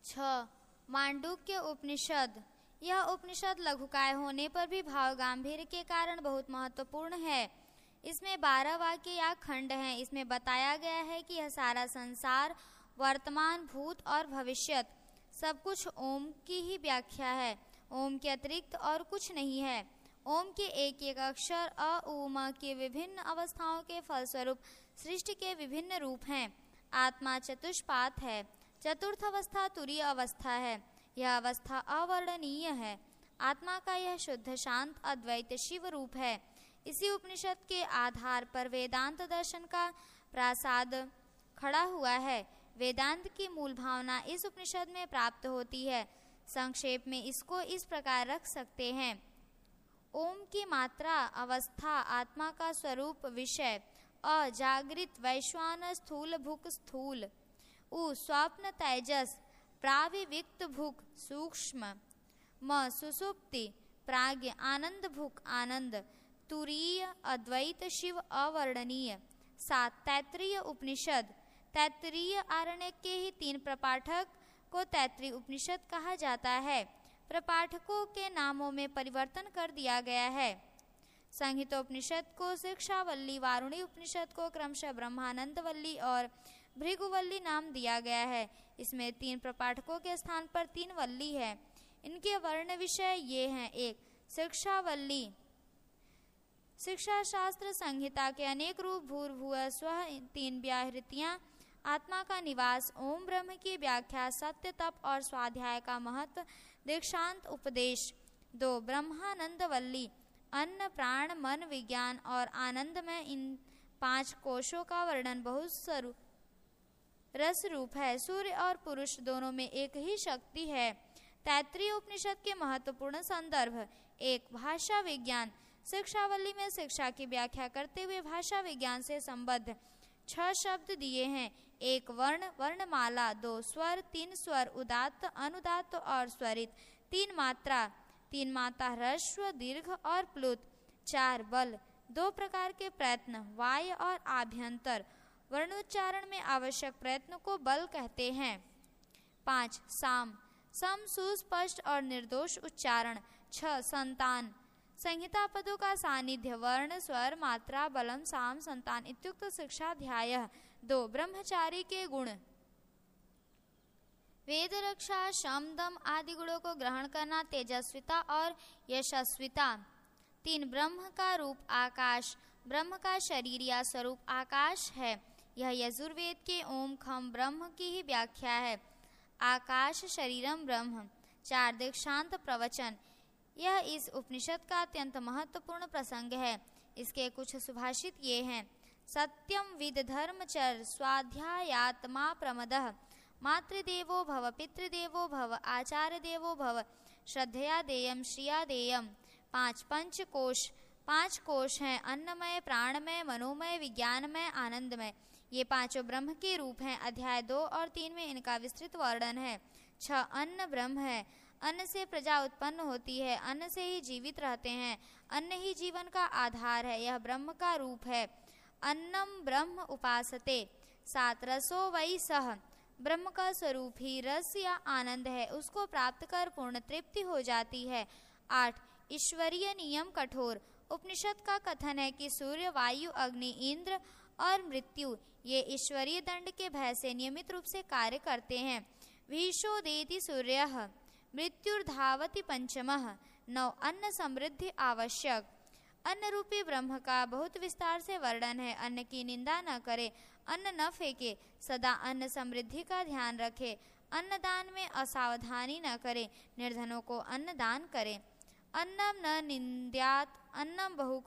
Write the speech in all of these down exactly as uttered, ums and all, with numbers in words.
छह मांडुक्य उपनिषद। यह उपनिषद लघुकाय होने पर भी भाव गांभीर्य के कारण बहुत महत्वपूर्ण है। इसमें बारह वाक्य या खंड हैं। इसमें बताया गया है कि यह सारा संसार, वर्तमान, भूत और भविष्यत सब कुछ ओम की ही व्याख्या है। ओम के अतिरिक्त और कुछ नहीं है। ओम के एक एक अक्षर अ उ म की विभिन्न अवस्थाओं के फलस्वरूप सृष्टि के विभिन्न रूप हैं। आत्मा चतुष्पाद है। चतुर्थ अवस्था तुरीय अवस्था है। यह अवस्था अवर्णनीय है। आत्मा का यह शुद्ध शांत अद्वैत शिव रूप है। इसी उपनिषद के आधार पर वेदांत दर्शन का प्रासाद खड़ा हुआ है। वेदांत की मूल भावना इस उपनिषद में प्राप्त होती है। संक्षेप में इसको इस प्रकार रख सकते हैं। ओम की मात्रा, अवस्था, आत्मा का स्वरूप, विषय। अ जागृत, वैश्वान, स्थूल भुक, स्थूल। उ स्वप्न, तेजस, प्राविविक्त भुक, सूक्ष्म। म सुसुप्ति, प्राज्ञ, आनंद भुक, आनंद। तुरीय, अद्वैत शिव, अवर्णनीय। सात तैत्रीय उपनिषद। तैत्रीय आरण्यक के ही तीन प्रपाठक को तैत्रीय उपनिषद कहा जाता है। प्रपाठकों के नामों में परिवर्तन कर दिया गया है। संहितोपनिषद को शिक्षावल्ली, वारुणी उपनिषद को क्रमशः ब्रह्मानंदवल्ली और भृगुवल्ली नाम दिया गया है। इसमें तीन प्रपाठकों के स्थान पर तीन वल्ली है। इनके वर्ण विषय ये हैं। एक शिक्षावल्ली, शिक्षा शास्त्र संहिता के अनेक रूप, भूर्भुवः स्वः, तीन व्याहृतियां, आत्मा का निवास, ओम ब्रह्म की व्याख्या, सत्य, तप और स्वाध्याय का महत्व, दीक्षांत उपदेश। दो ब्रह्मानंदवल्ली, अन्न, प्राण, मन, विज्ञान और आनंद में इन पांच कोशों का वर्णन बहुत स्वरूप रस रूप है। सूर्य और पुरुष दोनों में एक ही शक्ति है। तैत्रीय उपनिषद के महत्वपूर्ण संदर्भ। एक भाषा विज्ञान। शिक्षावल्ली में शिक्षा की व्याख्या करते हुए भाषा विज्ञान से संबद्ध छह शब्द दिए हैं। एक वर्ण, वर्णमाला। दो स्वर, तीन स्वर, उदात्त, अनुदात्त और स्वरित। तीन मात्रा, तीन मात्रा ह्रस्व, दीर्घ और प्लुत। चार बल, दो प्रकार के प्रयत्न, वाय और आभ्यंतर। वर्णोच्चारण में आवश्यक प्रयत्न को बल कहते हैं। पाँच साम, सम, सुस्पष्ट और निर्दोष उच्चारण। छह संतान, संहिता पदों का सानिध्य, वर्ण, स्वर, मात्रा, बलम, साम, संतान इत्युक्त शिक्षाध्याय। दो ब्रह्मचारी के गुण। वेद रक्षा, शम, दम आदि गुणों को ग्रहण करना, तेजस्विता और यशस्विता। तीन ब्रह्म का रूप आकाश। ब्रह्म का शरीर या स्वरूप आकाश है। यह यजुर्वेद के ओम खम ब्रह्म की ही व्याख्या है। आकाश शरीरम ब्रह्म। चार दीक्षांत प्रवचन। यह इस उपनिषद का अत्यंत महत्वपूर्ण प्रसंग है। इसके कुछ सुभाषित ये हैं। सत्यम विद धर्मचर, स्वाध्यायात्मा प्रमदः, मातृदेवो भव, पितृदेवो भव, आचार्य देवो भव, श्रद्धया देयम, श्रिया देयम। पांच पंचकोश। पांच कोश हैं, अन्नमय, प्राणमय, मनोमय, विज्ञानमय, आनंदमय। ये पांचों ब्रह्म के रूप हैं। अध्याय दो और तीन में इनका विस्तृत वर्णन है। छह अन्न ब्रह्म है। अन्न से प्रजा उत्पन्न होती है। अन्न से ही जीवित रहते हैं। अन्न ही जीवन का आधार है। यह ब्रह्म का रूप है। अन्नम ब्रह्म उपासते। सात रसो वै सह, ब्रह्म का स्वरूप ही रस या आनंद है। उसको प्राप्त कर पूर्ण तृप्ति हो जाती है। आठ ईश्वरीय नियम कठोर। उपनिषद का कथन है कि सूर्य, वायु, अग्नि, इंद्र और मृत्यु ये ईश्वरीय दंड के भय से नियमित रूप से कार्य करते हैं। भीषोदेति सूर्यः, मृत्युर्धावति पंचमः। नौ अन्न समृद्धि आवश्यक। अन्न रूपी ब्रह्म का बहुत विस्तार से वर्णन है। अन्न की निंदा न करे, अन्न न फेंके, सदा अन्न समृद्धि का ध्यान रखे, अन्नदान में असावधानी न करे, निर्धनों को अन्न दान करे। अन्नम न निंद्यात, अन्नम बहु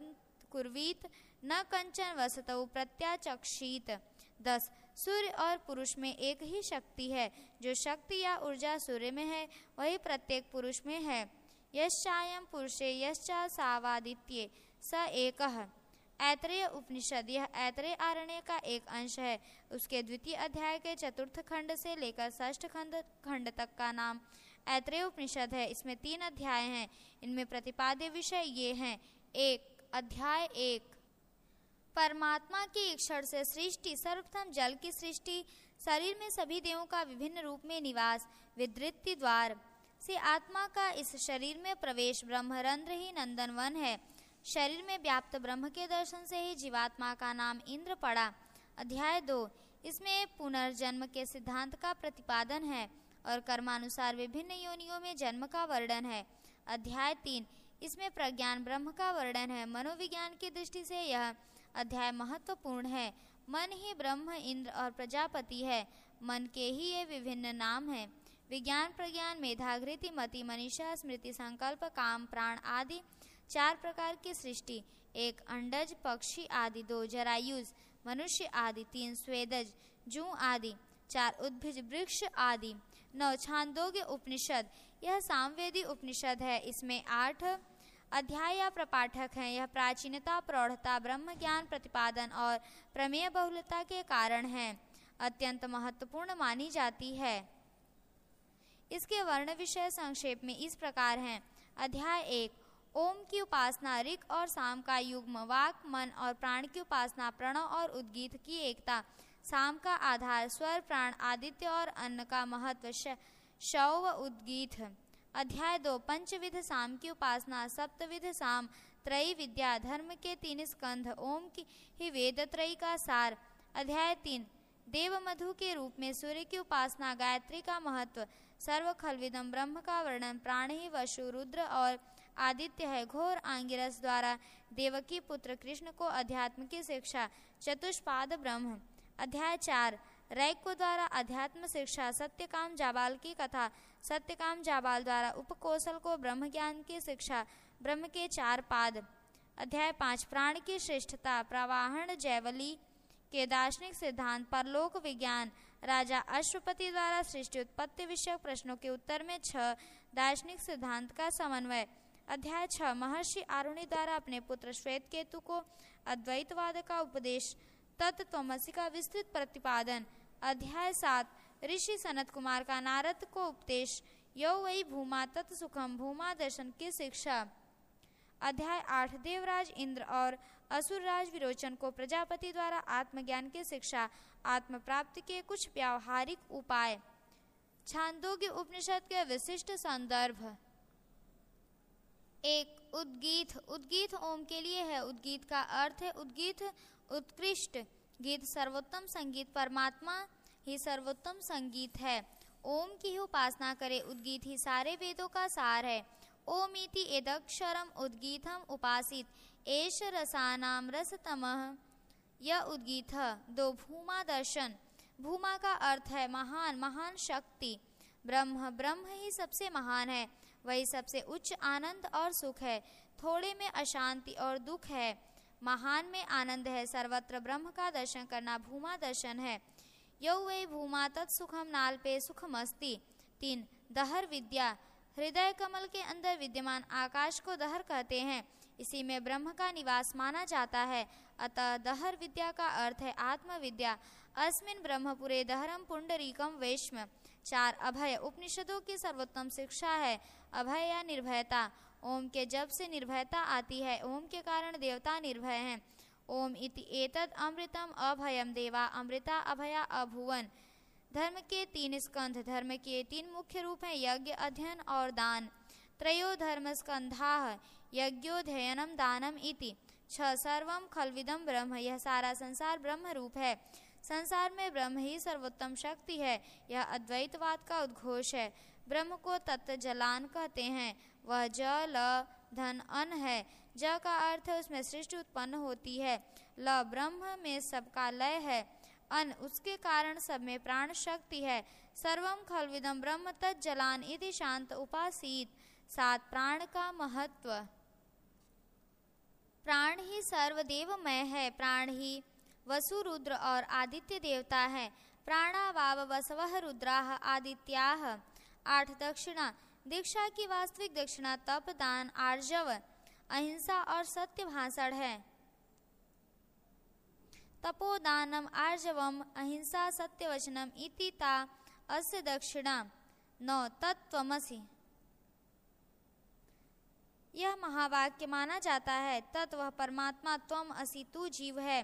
कुर्वीत, न कंचन वसतौ प्रत्याचक्षीत। दस सूर्य और पुरुष में एक ही शक्ति है। जो शक्ति या ऊर्जा सूर्य में है वही प्रत्येक पुरुष में है। यश्चायं पुरुषे यश्चा सावादित्ये स एकः। ऐतरेय उपनिषद। यह ऐतरेय आरण्य का एक अंश है। उसके द्वितीय अध्याय के चतुर्थ खंड से लेकर षष्ठ खंड खंड तक का नाम ऐतरेय उपनिषद है। इसमें तीन अध्याय हैं। इनमें प्रतिपाद्य विषय ये हैं। एक अध्याय एक, परमात्मा की इच्छा से सृष्टि। सर्वप्रथम जल की सृष्टि, शरीर में सभी देवों का विभिन्न रूप में निवास, विद्युत द्वार से आत्मा का इस शरीर में प्रवेश, ब्रह्मरंध्र ही नंदनवन है। शरीर में व्याप्त ब्रह्म के दर्शन से ही जीवात्मा का नाम इंद्र पड़ा। अध्याय दो, इसमें पुनर्जन्म के सिद्धांत का प्रतिपादन है और कर्मानुसार विभिन्न योनियों में जन्म का वर्णन है। अध्याय तीन, इसमें प्रज्ञान ब्रह्म का वर्णन है। मनोविज्ञान की दृष्टि से यह अध्याय महत्वपूर्ण है। मन ही ब्रह्म, इंद्र और प्रजापति है। मन के ही ये विभिन्न नाम हैं। विज्ञान, प्रज्ञान, मेधाकृति, मति, मनीषा, स्मृति, संकल्प, काम, प्राण आदि चार प्रकार की सृष्टि। एक अंडज, पक्षी आदि। दो जरायुज, मनुष्य आदि। तीन स्वेदज, जू आदि। चार उद्भिज, वृक्ष आदि। नौ छांदोग्य उपनिषद, यह सामवेदी उपनिषद है। इसमें आठ अध्याय या प्रपाठक हैं। यह प्राचीनता, प्रौढ़ता, ब्रह्म ज्ञान प्रतिपादन और प्रमेय बहुलता के कारण है अत्यंत महत्वपूर्ण मानी जाती है। इसके वर्ण विषय संक्षेप में इस प्रकार हैं। अध्याय एक, ओम की उपासना, ऋक् और साम का युग्म, वाक, मन और प्राण की उपासना, प्रणव और उद्गीत की एकता, साम का आधार, स्वर, प्राण, आदित्य और अन्न का महत्व, शव व उद्गीत। अध्याय दो, पंचविध साम की उपासना, सप्तविध साम, त्रयी विद्या, धर्म के तीन स्कंध, ओम की ही वेद त्रयी का सार। अध्याय तीन, देव मधु के रूप में सूर्य की उपासना, गायत्री का महत्व, सर्व खलविदम ब्रह्म का वर्णन, प्राण ही वसु, रुद्र और आदित्य है। घोर आंगिरस द्वारा देवकी पुत्र कृष्ण को अध्यात्म की शिक्षा, चतुष्पाद ब्रह्म। अध्याय चार, रैक्य द्वारा अध्यात्म शिक्षा, सत्यकाम जाबाल की कथा, सत्यकाम जाबाल द्वारा उपकौशल को ब्रह्म ज्ञान की शिक्षा, ब्रह्म के चार पाद। अध्याय पाँच, प्राण की श्रेष्ठता, प्रवाहन जैवली के दार्शनिक सिद्धांत, परलोक विज्ञान, राजा अश्वपति द्वारा सृष्टि उत्पत्ति विषयक प्रश्नों के उत्तर में छह दार्शनिक सिद्धांत का समन्वय। अध्याय छह, महर्षि आरुणि द्वारा अपने पुत्र श्वेत केतु को अद्वैतवाद का उपदेश, तत्त्वमसि का विस्तृत प्रतिपादन। अध्याय सात, ऋषि सनत कुमार का नारद को उपदेश, यो वही भूमा तत्सुखम, भूमा दर्शन की शिक्षा। अध्याय आठ, देवराज इंद्र और असुरराज विरोचन को प्रजापति द्वारा आत्मज्ञान की शिक्षा, आत्म प्राप्ति के कुछ व्यावहारिक उपाय। छांदोग्य उपनिषद के विशिष्ट संदर्भ। एक, उद्गीत। उद्गीत ओम के लिए है। उद्गीत का अर्थ है उद्गीत, उत्कृष्ट गीत, सर्वोत्तम संगीत। परमात्मा ही सर्वोत्तम संगीत है। ओम की ही उपासना करे। उद्गीत ही सारे वेदों का सार है। ओमिति एदक्षरम उद्गीतम उपासित, एष रसानाम रसतमः यह उद्गीत। दो, भूमा दर्शन। भूमा का अर्थ है महान, महान शक्ति। ब्रह्म, ब्रह्म ही सबसे महान है। वही सबसे उच्च आनंद और सुख है। थोड़े में अशांति और दुख है, महान में आनंद है। सर्वत्र ब्रह्म का दर्शन करना भूमा दर्शन है। यौ वै भूमा तत्सुखम नाल्पे सुखमस्ति। तीन, दहर विद्या। हृदय कमल के अंदर विद्यमान आकाश को दहर कहते हैं। इसी में ब्रह्म का निवास माना जाता है। अतः दहर विद्या का अर्थ है आत्मविद्या। अस्मिन् ब्रह्मपुरे दहरम पुंडरीकम वैश्म। चार, अभय। उपनिषदों की सर्वोत्तम शिक्षा है अभय या निर्भयता। ओम के जब से निर्भयता आती है। ओम के कारण देवता निर्भय हैं। ओम इति एतद अमृतम अभयम देवा अमृता अभया अभुवन। धर्म के तीन स्कंध। धर्म के तीन मुख्य रूप हैं, यज्ञ, अध्ययन और दान। त्रयो धर्म स्कंधाः यज्ञोध्ययनम दानम इति। छह, सर्वम खलविदम ब्रह्म। यह सारा संसार ब्रह्म रूप है। संसार में ब्रह्म ही सर्वोत्तम शक्ति है। यह अद्वैतवाद का उद्घोष है। ब्रह्म को तत्व जलान कहते हैं। वह जल, धन, अन्न है। ज का अर्थ है उसमें सृष्टि उत्पन्न होती है। ल, ब्रह्म में सबका लय है। अन्न, उसके कारण सब में प्राण शक्ति है। सर्वम खलविदम ब्रह्म तज्जलान इति शांत उपासीत। सात, प्राण का महत्व। प्राण ही सर्वदेवमय है। प्राण ही वसु, रुद्र और आदित्य देवता है। प्राणा वाव वसवः रुद्राः आदित्याः। आठ, दक्षिणा। दीक्षा की वास्तविक दक्षिणा तप, दान, आर्जव, अहिंसा और सत्य भाषण है। तपोदानम आर्जवम अहिंसा सत्यवचनम इति ता अस्य दक्षिणा। नौ, तत्त्वमसि। यह महावाक्य माना जाता है। तत् वह परमात्मा, त्वम असि तू जीव है।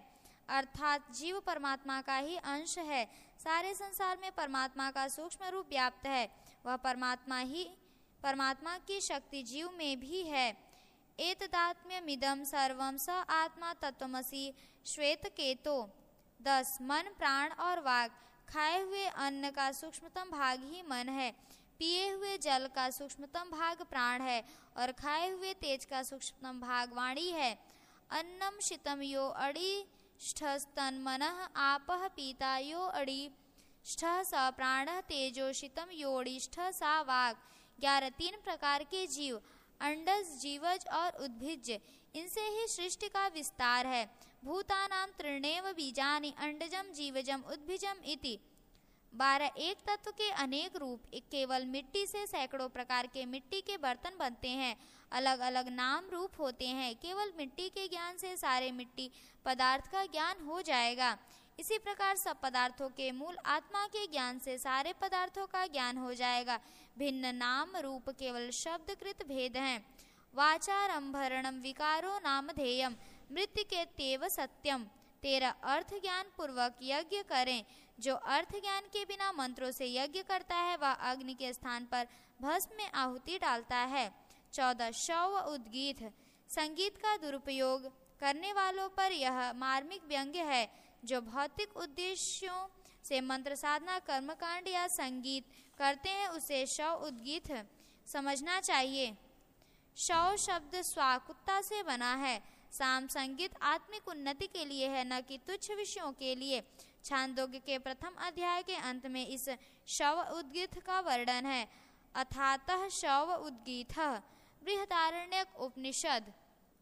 अर्थात जीव परमात्मा का ही अंश है। सारे संसार में परमात्मा का सूक्ष्म रूप व्याप्त है। वह परमात्मा ही परमात्मा की शक्ति जीव में भी है। एतदात्म्यमिदं सर्वं स आत्मा तत्वमसि श्वेतकेतो। दस मन, प्राण और वाक। खाए हुए अन्न का सूक्ष्मतम भाग ही मन है। पिए हुए जल का सूक्ष्मतम भाग प्राण है और खाए हुए तेज का सूक्ष्मतम भाग वाणी है। अन्नम शितम यो अड़िष्ठस्तन मनः आपः पीता यो अड़िष्ठः स प्राणः तेजो शितम योड़िष्ठ सा वाक। ग्यारह। तीन प्रकार के जीव, अंडज, जीवज और उद्भिज, इनसे ही सृष्टि का विस्तार है। भूतानां त्रिणेव बीजानि अंडजम जीवजम उद्भिजम इति। बारह। एक तत्व के अनेक रूप। एक केवल मिट्टी से सैकड़ों प्रकार के मिट्टी के बर्तन बनते हैं, अलग अलग नाम रूप होते हैं। केवल मिट्टी के ज्ञान से सारे मिट्टी पदार्थ का ज्ञान हो जाएगा। इसी प्रकार सब पदार्थों के मूल आत्मा के ज्ञान से सारे पदार्थों का ज्ञान हो जाएगा। भिन्न नाम रूप केवल शब्दकृत भेद हैं। वाचारंभरणम विकारो नामधेयम मृत्तिकेत्येव सत्यम। तेरह। अर्थ ज्ञान पूर्वक यज्ञ करें। जो अर्थ ज्ञान के बिना मंत्रों से यज्ञ करता है वह अग्नि के स्थान पर भस्म में आहुति डालता है। चौदह। शव उद्गीत। संगीत का दुरुपयोग करने वालों पर यह मार्मिक व्यंग्य है। जो भौतिक उद्देश्यों से मंत्र साधना, कर्मकांड या संगीत करते हैं उसे शव उद्गीत समझना चाहिए। शव शब्द स्वा कुत्ता से बना है। साम संगीत आत्मिक उन्नति के लिए है, न कि तुच्छ विषयों के लिए। छांदोग्य के प्रथम अध्याय के अंत में इस शव उद्गीत का वर्णन है। अथातः शव उद्गीतः। बृहदारण्यक उपनिषद।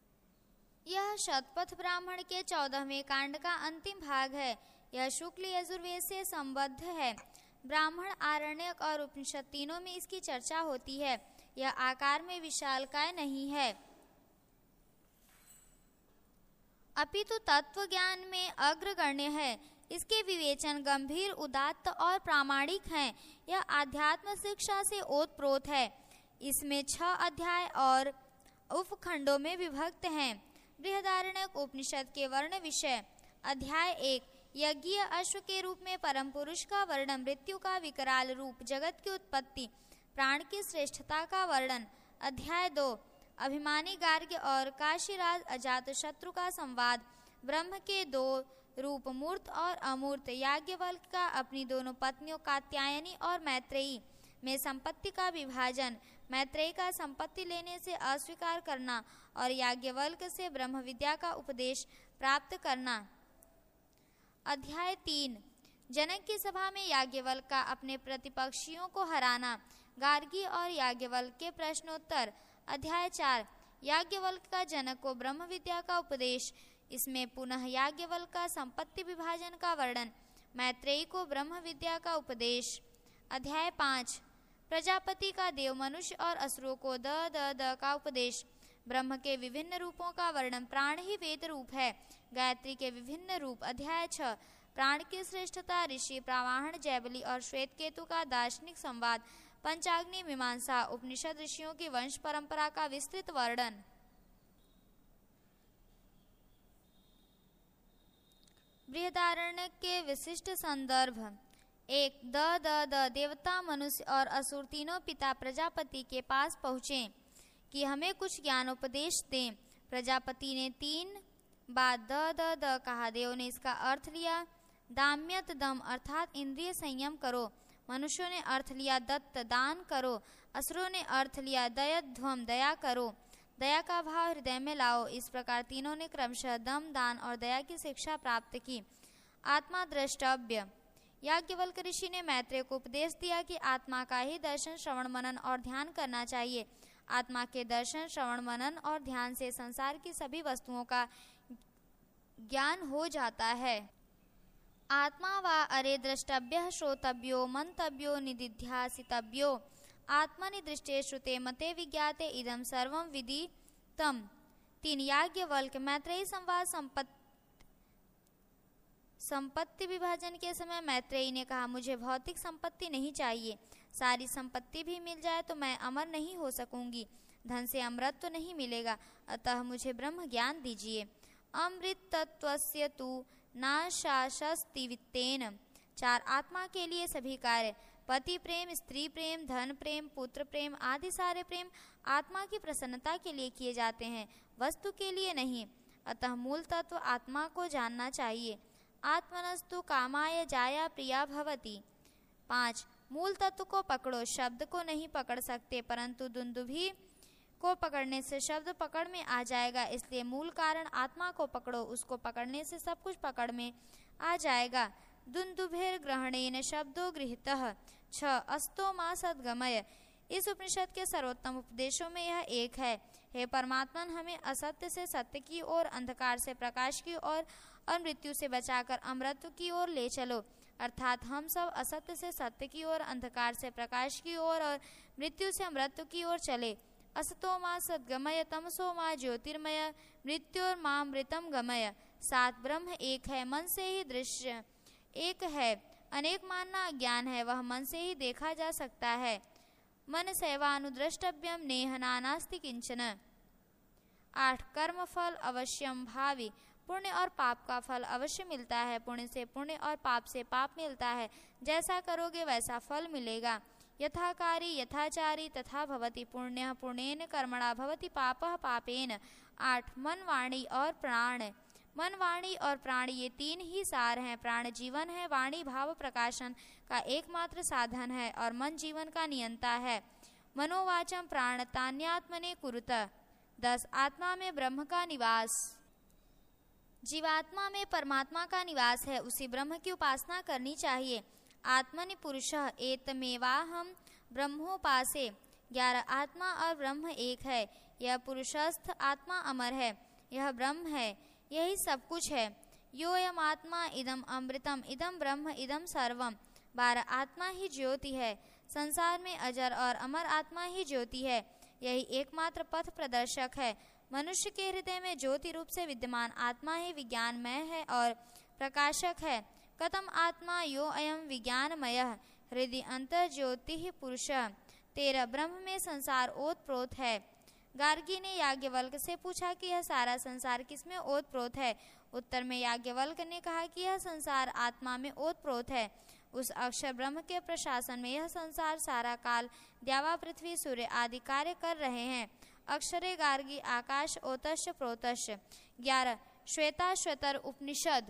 यह शतपथ ब्राह्मण के चौदहवें कांड का अंतिम भाग है। यह शुक्ल यजुर्वेद से संबद्ध है। ब्राह्मण, आरण्यक और उपनिषद तीनों में इसकी चर्चा होती है। यह आकार में विशालकाय नहीं है, अपितु तत्व ज्ञान में अग्रगण्य है। इसके विवेचन गंभीर, उदात्त और प्रामाणिक हैं। यह आध्यात्म शिक्षा से ओतप्रोत है। इसमें छह अध्याय और उपखंडों में विभक्त हैं। बृहदारण्यक उपनिषद के वर्ण विषय। अध्याय एक। यज्ञीय अश्व के रूप में परम पुरुष का वर्णन, मृत्यु का विकराल रूप, जगत की उत्पत्ति, प्राण की श्रेष्ठता का वर्णन। अध्याय दो। अभिमानी गार्ग्य और काशीराज अजातशत्रु का संवाद, ब्रह्म के दो रूप, मूर्त और अमूर्त, याज्ञवल्क्य का अपनी दोनों पत्नियों कात्यायनी और मैत्रेयी में संपत्ति का विभाजन, मैत्रेयी का संपत्ति लेने से अस्वीकार करना और याज्ञवल्क्य से ब्रह्म विद्या का उपदेश प्राप्त करना। अध्याय तीन। जनक की सभा में याज्ञवल्क्य का अपने प्रतिपक्षियों को हराना, गार्गी और याज्ञवल्क्य के प्रश्नोत्तर। अध्याय चार। याज्ञवल्क्य का जनक को ब्रह्म विद्या का उपदेश। इसमें पुनः याज्ञवल्क्य का संपत्ति विभाजन का वर्णन, मैत्रेयी को ब्रह्म विद्या का उपदेश। अध्याय पाँच। प्रजापति का देव, मनुष्य और असुरों को द द द का उपदेश, ब्रह्म के विभिन्न रूपों का वर्णन, प्राण ही वेद रूप है, गायत्री के विभिन्न रूप। अध्याय छह। प्राण की श्रेष्ठता, ऋषि प्रावाहन, जैवली और श्वेतकेतु का दार्शनिक संवाद, पंचाग्नि मीमांसा, उपनिषद ऋषियों की वंश परंपरा का विस्तृत वर्णन। बृहदारण्यक के विशिष्ट संदर्भ। एक। द द द देवता, मनुष्य और असुर तीनों पिता प्रजापति के पास पहुँचे कि हमें कुछ ज्ञानोपदेश दें। प्रजापति ने तीन बार द द द कहा। देव ने इसका अर्थ लिया दाम्यत दम अर्थात इंद्रिय संयम करो। मनुष्यों ने अर्थ लिया दत्त दान करो। असुरों ने अर्थ लिया दयध्वम दया करो, दया का भाव हृदय में लाओ। इस प्रकार तीनों ने क्रमशः दम, दान और दया की शिक्षा प्राप्त की। आत्मा द्रष्टव्य। याज्ञवल्क्य ऋषि ने मैत्रेय को उपदेश दिया कि आत्मा का ही दर्शन, श्रवण, मनन और ध्यान करना चाहिए। आत्मा के दर्शन, श्रवण, मनन और ध्यान से संसार की सभी वस्तुओं का ज्ञान हो जाता है। आत्मा वा अरे द्रष्टव्य, श्रोतव्यो, मंतव्यो, निदिध्यासितव्यो। आत्मनि दृष्टे श्रुते मते विज्ञाते इदम सर्वम विदितम। तीन। याज्ञवल्क्य। मैत्रेयी संवाद। संपत्ति संपत्ति विभाजन के समय मैत्रेयी ने कहा, मुझे भौतिक संपत्ति नहीं चाहिए। सारी संपत्ति भी मिल जाए तो मैं अमर नहीं हो सकूंगी। धन से अमृत तो नहीं मिलेगा, अतः मुझे ब्रह्म ज्ञान दीजिए। अमृत तत्वस्य तु ना शास्तिवित्तेन। चार, आत्मा के लिए सभी कार्य, पति प्रेम, स्त्री प्रेम, धन प्रेम, पुत्र प्रेम आदि सारे प्रेम आत्मा की प्रसन्नता के लिए किए जाते हैं, वस्तु के लिए नहीं। अतः मूल तत्व आत्मा को जानना चाहिए। आत्मनस्तु कामाय जाया प्रिया भवति। पाँच, मूल तत्व को पकड़ो, शब्द को नहीं पकड़ सकते, परंतु दुंदुभि को पकड़ने से शब्द पकड़ में आ जाएगा। इसलिए मूल कारण आत्मा को पकड़ो, उसको पकड़ने से सब कुछ पकड़ में आ जाएगा। दुंदुभेर ग्रहणेन शब्दो गृहीतः। छ, अस्तो मा सद्गमय। इस उपनिषद के सर्वोत्तम उपदेशों में यह एक है। हे परमात्मन, हमें असत्य से सत्य की ओर, अंधकार से प्रकाश की ओर और मृत्यु से बचाकर अमृत की ओर ले चलो। अर्थात हम सब असत्य से सत्य की ओर, अंधकार से प्रकाश की ओर और मृत्यु से अमृत की ओर चले। असतो मा सद्गमय, तमसो मा ज्योतिर्मय, मृत्योर्मामृतम गमय। सात, ब्रह्म एक है, मन से ही दृश्य एक है, अनेक मानना अज्ञान है, वह मन से ही देखा जा सकता है। मन सेवानुद्रष्टव्यम नेह नानास्ति किंचन। आठ, कर्म फल अवश्यम भावी। पुण्य और पाप का फल अवश्य मिलता है। पुण्य से पुण्य और पाप से पाप मिलता है। जैसा करोगे वैसा फल मिलेगा। यथाकारी यथाचारी तथा भवति। पुण्यः पुण्येन कर्मणा भवति, पापः पापेन। आठ, मन वाणी और प्राण। मन वाणी और प्राण ये तीन ही सार हैं। प्राण जीवन है, वाणी भाव प्रकाशन का एकमात्र साधन है और मन जीवन का नियंता है। मनोवाचम प्राण तान्यात्मने कुरुत। दस, आत्मा में ब्रह्म का निवास। जीवात्मा में परमात्मा का निवास है, उसी ब्रह्म की उपासना करनी चाहिए। आत्मनि पुरुषः एतमेवाहम ब्रह्मोपासे। ग्यारह, आत्मा और ब्रह्म एक है। यह पुरुषस्थ आत्मा अमर है, यह ब्रह्म है, यही सब कुछ है। योयम आत्मा इदम अमृतम इदम ब्रह्म इदम सर्वम। बारह, आत्मा ही ज्योति है। संसार में अजर और अमर आत्मा ही ज्योति है, यही एकमात्र पथ प्रदर्शक है। मनुष्य के हृदय में ज्योति रूप से विद्यमान आत्मा ही विज्ञानमय है और प्रकाशक है। कथम आत्मा यो अयम विज्ञानमयः हृदय अंतर ज्योति ही पुरुषः। तेरह, ब्रह्म में संसार ओतप्रोत है। गार्गी ने याज्ञवल्क से पूछा कि यह सारा संसार किसमें ओतप्रोत है। उत्तर में याज्ञवल्क ने कहा कि यह संसार आत्मा में ओतप्रोत है। उस अक्षर ब्रह्म के प्रशासन में यह संसार सारा काल द्यावा पृथ्वी सूर्य आदि कार्य कर रहे हैं। अक्षरे गार्गी आकाश ओतश्च प्रोतश्च। ग्यारह, श्वेताश्वतर उपनिषद।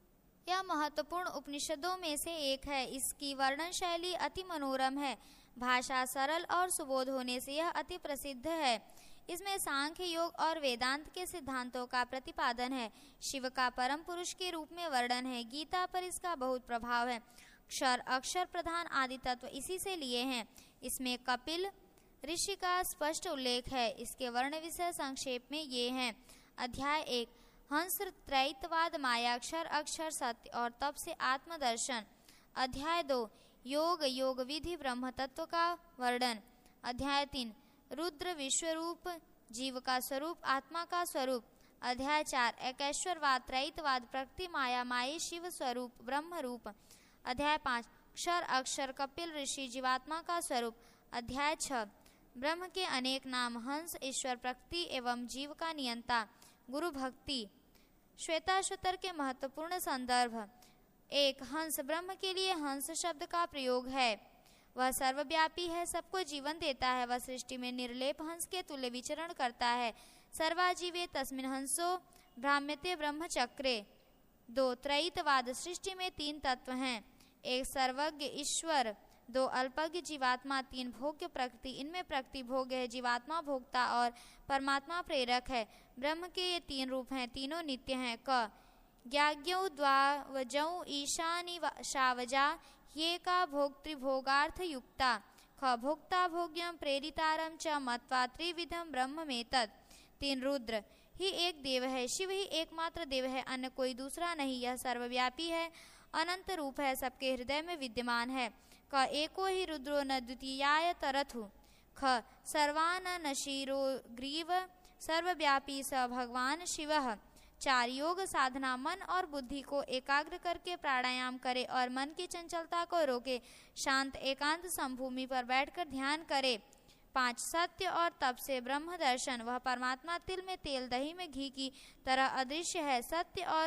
यह महत्वपूर्ण उपनिषदों में से एक है। इसकी वर्णन शैली अति मनोरम है। भाषा सरल और सुबोध होने से यह अति प्रसिद्ध है। इसमें सांख्य योग और वेदांत के सिद्धांतों का प्रतिपादन है। शिव का परम पुरुष के रूप में वर्णन है। गीता पर इसका बहुत प्रभाव है। क्षर अक्षर प्रधान आदि तत्व इसी से लिए हैं। इसमें कपिल ऋषि का स्पष्ट उल्लेख है। इसके वर्ण विषय संक्षेप में ये हैं। अध्याय एक, हंस त्रैतवाद, मायाक्षर अक्षर सत्य और तप से आत्मदर्शन। अध्याय दो, योग योग विधि ब्रह्म तत्व का वर्णन। अध्याय तीन, रुद्र विश्वरूप जीव का स्वरूप आत्मा का स्वरूप। अध्याय चार, एकैश्वरवाद त्रैतवाद प्रकृति माया माये शिव स्वरूप ब्रह्म रूप। अध्याय पाँच, क्षर अक्षर कपिल ऋषि जीवात्मा का स्वरूप। अध्याय छः, ब्रह्म के अनेक नाम हंस ईश्वर प्रकृति एवं जीव का नियंता गुरु भक्ति। श्वेताश्वतर के महत्वपूर्ण संदर्भ। एक, हंस ब्रह्म के लिए हंस शब्द का प्रयोग है। वह सर्वव्यापी है, सबको जीवन देता है। वह सृष्टि में निर्लेप हंस के तुल्य विचरण करता है। सर्वाजीवे तस्मिन् हंसो भ्राम्यते ब्रह्मचक्रे। दो, त्रयीतवाद। सृष्टि में तीन तत्व हैं। एक, सर्वज्ञ ईश्वर। दो, अल्पज्ञ जीवात्मा। तीन, भोग्य प्रकृति। इनमें प्रकृति भोग्य है, जीवात्मा भोक्ता और परमात्मा प्रेरक है। ब्रह्म के ये तीन रूप हैं, तीनों नित्य हैं। क, ज्ञाज्ञौ द्वावजौ ईशानी शावजा ये का भोक्तृभोगार्थ युक्ता। ख, भोक्ता भोग्यम प्रेरितारम च मत्वा त्रिविधम ब्रह्म में तत्। तीन, रुद्र ही एक देव है, शिव ही एकमात्र देव है, अन्य कोई दूसरा नहीं। यह सर्वव्यापी है, अनंत रूप है, सबके हृदय में विद्यमान है। क, एको ही रुद्रो न द्वितीयाय तरथु। ख, सर्वान नशीरो ग्रीव सर्वव्यापी स भगवान शिवः। चार, योग साधना। मन और बुद्धि को एकाग्र करके प्राणायाम करे और मन की चंचलता को रोके। शांत एकांत समभूमि पर बैठकर ध्यान करे। पाँच, सत्य और तप से ब्रह्म दर्शन। वह परमात्मा तिल में तेल दही में घी की तरह अदृश्य है। सत्य और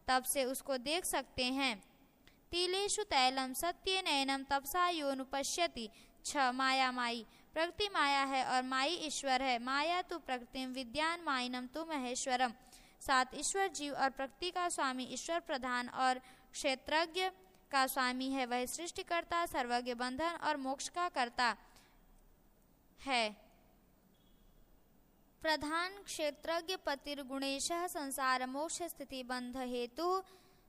तब से उसको देख सकते हैं। तिलेषु तैलम सत्य नयनम तपसा योनुपश्यति। छ माया माई, प्रकृति माया है और माई ईश्वर है। माया तु प्रकृतिम विद्यान माइनम तु महेश्वरम। सात ईश्वर जीव और प्रकृति का स्वामी ईश्वर प्रधान और क्षेत्रज्ञ का स्वामी है। वह सृष्टिकर्ता, सर्वज्ञ, बंधन और मोक्ष का कर्ता है। प्रधान क्षेत्रज्ञ पतिर्गुणेशः संसार मोक्ष स्थिति बंध हेतु।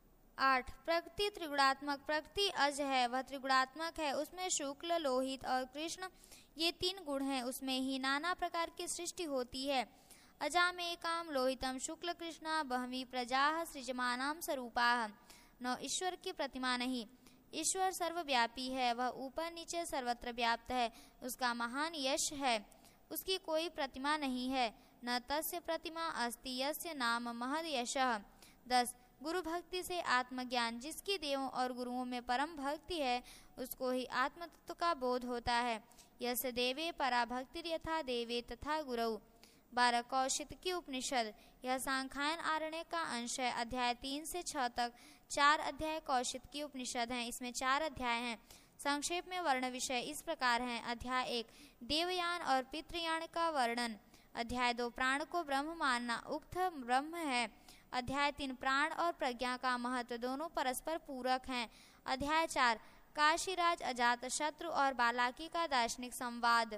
आठ प्रकृति त्रिगुणात्मक, प्रकृति अज है, वह त्रिगुणात्मक है। उसमें शुक्ल, लोहित और कृष्ण ये तीन गुण हैं। उसमें ही नाना प्रकार की सृष्टि होती है। अजामेकाम लोहितम शुक्ल कृष्णा बहवी प्रजाः सृजमानाम स्वरूपाः। नौ ईश्वर की प्रतिमा नहीं। ईश्वर सर्वव्यापी है, वह ऊपर नीचे सर्वत्र व्याप्त है। उसका महान यश है, उसकी कोई प्रतिमा नहीं है। न तस्य प्रतिमा अस्ति यस्य नाम महद यशः। दस गुरु भक्ति से आत्मज्ञान, जिसकी देवों और गुरुओं में परम भक्ति है उसको ही आत्म तत्व का बोध होता है। यस्य देवे परा भक्ति यथा देवे तथा गुरु। बारह कौशितकी उपनिषद, यह सांख्यायन आरण्य का अंश है। अध्याय तीन से छह तक चार अध्याय कौशितकी उपनिषद हैं। इसमें चार अध्याय हैं। संक्षेप में वर्ण विषय इस प्रकार हैं। अध्याय एक देवयान और पितृयान का वर्णन। अध्याय दो प्राण को ब्रह्म मानना उक्त ब्रह्म है। अध्याय तीन प्राण और प्रज्ञा का महत्व, दोनों परस्पर पूरक हैं। अध्याय चार काशीराज अजात शत्रु और बालाकी का दार्शनिक संवाद।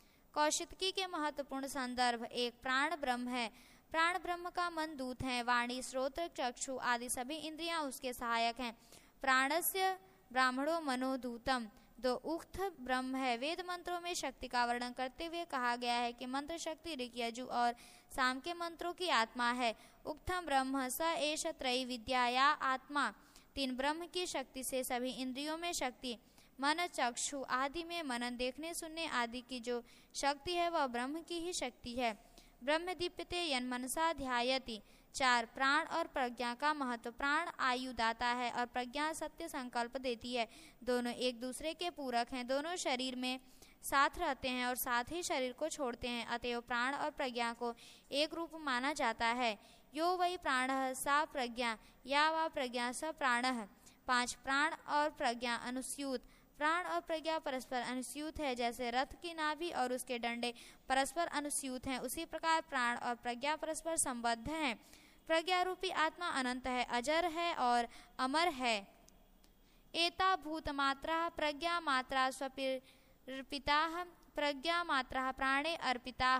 कौशितकी के महत्वपूर्ण संदर्भ। एक प्राण ब्रह्म है। प्राण ब्रह्म का मन दूत है। वाणी, श्रोत्र, चक्षु आदि सभी इंद्रियां उसके सहायक हैं। प्राणस्य ब्राह्मणो मनोदूतम। दो उक्त ब्रह्म है। वेद मंत्रों में शक्ति का वर्णन करते हुए कहा गया है कि मंत्र शक्ति ऋक, यजु और साम के मंत्रों की आत्मा है। उक्तम ब्रह्म स एष त्रयी विद्या या आत्मा। तीन ब्रह्म की शक्ति से सभी इंद्रियों में शक्ति। मन, चक्षु आदि में मनन, देखने सुनने आदि की जो शक्ति है वह ब्रह्म की ही शक्ति है। ब्रह्म दीप्यते यन् मनसा ध्यायति। चार प्राण और प्रज्ञा का महत्व। प्राण आयु दाता है और प्रज्ञा सत्य संकल्प देती है। दोनों एक दूसरे के पूरक हैं। दोनों शरीर में साथ रहते हैं और साथ ही शरीर को छोड़ते हैं। अतएव प्राण और प्रज्ञा को एक रूप माना जाता है। यो वै प्राणः सा प्रज्ञा, या वा प्रज्ञा स प्राणः। पांच प्राण और प्रज्ञा अनुस्यूत। प्राण और प्रज्ञा परस्पर अनुस्यूत है। जैसे रथ की नाभि और उसके डंडे परस्पर अनुस्यूत हैं, उसी प्रकार प्राण और प्रज्ञा परस्पर संबद्ध हैं। प्रज्ञा रूपी आत्मा अनंत है, अजर है और अमर है। एता भूत मात्रा प्रज्ञा मात्रा स्वपिता प्रज्ञा मात्रा प्राणे अर्पिता।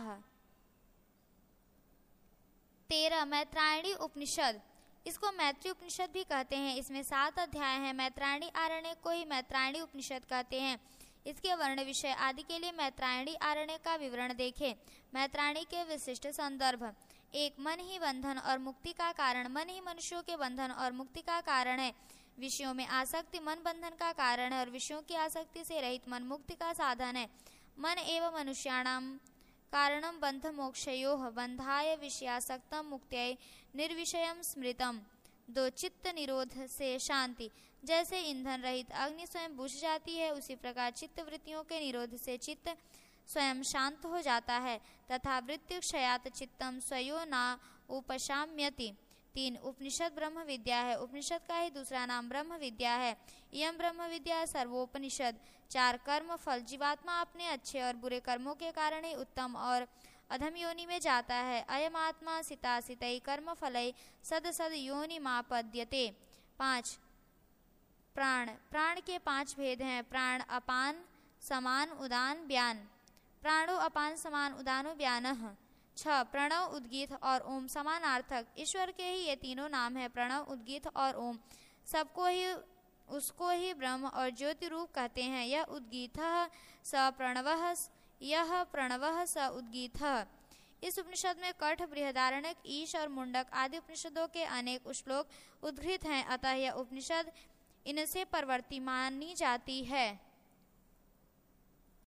तेरह मैत्रायणी उपनिषद, इसको मैत्री उपनिषद भी कहते हैं। इसमें सात अध्याय हैं। मैत्रायणी आरण्य को ही मैत्रायणी उपनिषद कहते हैं। इसके वर्ण विषय आदि के लिए मैत्रायणी आरण्य का विवरण देखें। मैत्रायणी के विशिष्ट संदर्भ। एक मन ही बंधन और मुक्ति का कारण। मन ही मनुष्यों के बंधन और मुक्ति का कारण है। विषयों में आसक्ति मन बंधन का कारण है और विषयों की आसक्ति से रहित मन मुक्ति का साधन है। मन एवं मनुष्याणाम कारणम बंध मोक्षयोः बंधाय विषयासक्तम मुक्त्यै निर्विषयम स्मृतम। दो चित्त निरोध से शांति। जैसे ईंधन रहित अग्नि स्वयं बुझ जाती है, उसी प्रकार चित्त वृत्तियों के निरोध से चित्त स्वयं शांत हो जाता है। तथा वृत्ति क्षयात चित्तम स्वयो न उपशाम्यति। तीन उपनिषद ब्रह्म विद्या है। उपनिषद का ही दूसरा नाम ब्रह्म विद्या है। यम ब्रह्म विद्या सर्वोपनिषद। चार कर्म फल। जीवात्मा अपने अच्छे और बुरे कर्मों के कारण ही उत्तम और अधम योनि में जाता है। अयम आत्मा सिता सितई कर्म फलई सद सद योनि मापद्यते। पाँच प्राण। प्राण के पांच भेद हैं। प्राण अपान समान उदान व्यान। प्राणो अपान समान उदानो व्यानः। छह प्रणव उद्गीत और ओम समानार्थक। ईश्वर के ही ये तीनों नाम है, प्रणव, उद्गीत और ओम। सबको ही उसको ही ब्रह्म और ज्योति रूप कहते हैं। यह उद्गीतः स प्रणवः, यह प्रणवः स उद्गीतः। इस उपनिषद में कठ, बृहदारण्यक, ईश और मुंडक आदि उपनिषदों के अनेक श्लोक उद्धृत हैं। अतः यह उपनिषद इनसे परवर्ती मानी जाती है।